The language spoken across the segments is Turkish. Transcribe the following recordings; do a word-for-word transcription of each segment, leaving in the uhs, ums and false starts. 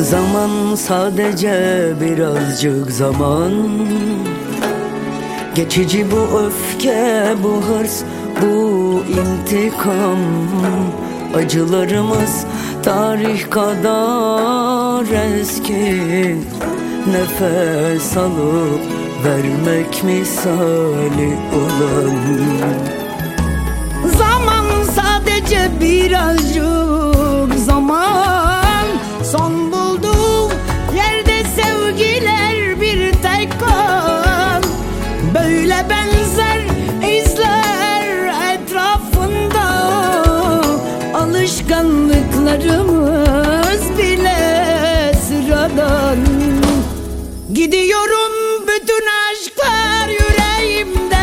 Zaman sadece birazcık zaman. Geçici bu öfke, bu hırs, bu intikam. Acılarımız tarih kadar eski. Nefes alıp vermek misali olan. Zaman sadece birazcık zaman. Son bulduğum yerde sevgiler bir tek kan. Böyle benzer izler etrafında. Alışkanlıklarımız bile sıradan. Gidiyorum bütün aşklar yüreğimde.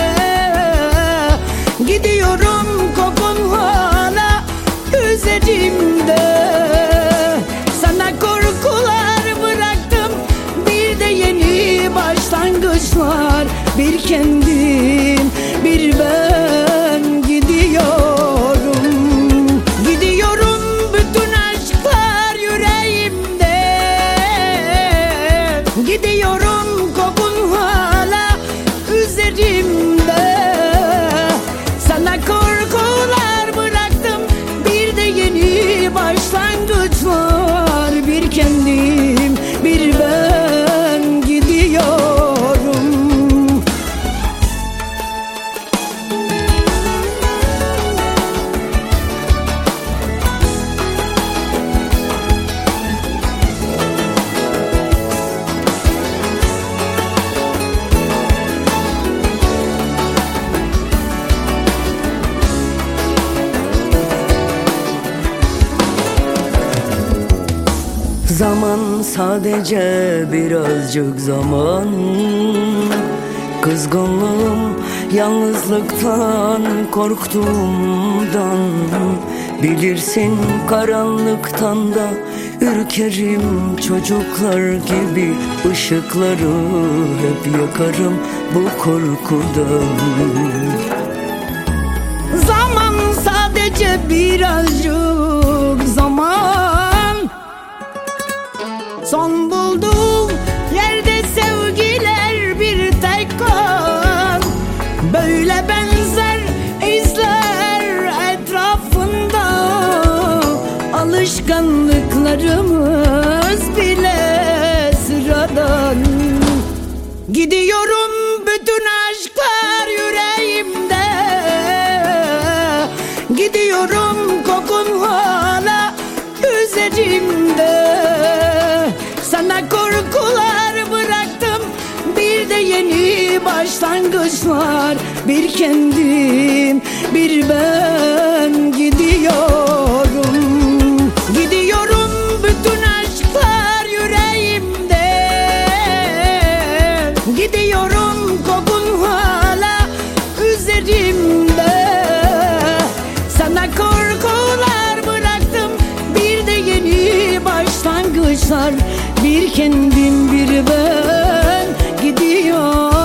Gidiyorum kokun hala üzerimde. Sana korkular bıraktım, bir de yeni başlangıçlar. Bir kendim, bir ben gidiyorum. Gidiyorum bütün aşklar yüreğimde. Gidiyorum kokun hala üzerimde. Sana korkular bıraktım, bir de yeni başlangıçlar. Bir kendim, bir ben gidiyorum. Zaman sadece birazcık zaman. Kızgınlığım yalnızlıktan, korktuğumdan. Bilirsin karanlıktan da ürkerim, çocuklar gibi. Işıkları hep yakarım bu korkudan. Zaman sadece birazcık zaman. Son bulduğum yerde sevgiler bir tek kan. Böyle benzer izler etrafında. Alışkanlıklarımız bile sıradan. Gidiyorum bütün aşklar yüreğimde. Gidiyorum kokun hala üzerimde. Sana korkular bıraktım, bir de yeni başlangıçlar. Bir kendim, bir ben gidiyorum. Gidiyorum bütün aşklar yüreğimde. Gidiyorum kokun hala üzerimde. Sana korkular bıraktım, bir de yeni başlangıçlar. Bir kendim, bir ben gidiyorum.